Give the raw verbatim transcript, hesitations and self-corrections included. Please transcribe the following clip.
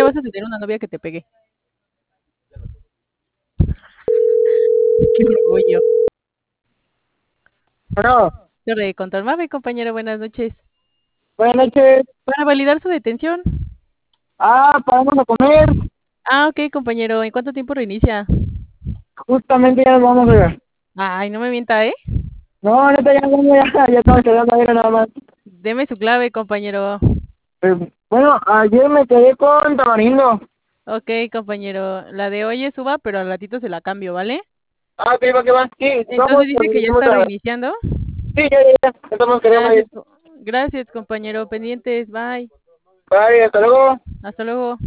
vas a tener una novia que te pegue. Qué orgullo. Bueno, Torre de control. Mame, compañero, buenas noches. buenas noches. Para validar su detención. Ah, paramos a comer. Ah, ok, compañero. ¿En cuánto tiempo reinicia? Justamente ya nos vamos a ver. Ay, no me mienta, ¿eh? No, neta, ya, ya, ya, ya estamos quedando aire nada más. Deme su clave, compañero. Eh, bueno, ayer me quedé con Tamarindo. Ok, compañero. La de hoy es uva, pero al ratito se la cambio, ¿vale? Ah, ¿qué va, qué va? Sí, vamos, Entonces dice pues, que ya vamos está a ver. reiniciando. Sí, ya, ya, ya. Estamos quedando ahí. Gracias, co- gracias, compañero. Pendientes. Bye. Bye, hasta luego. Hasta luego.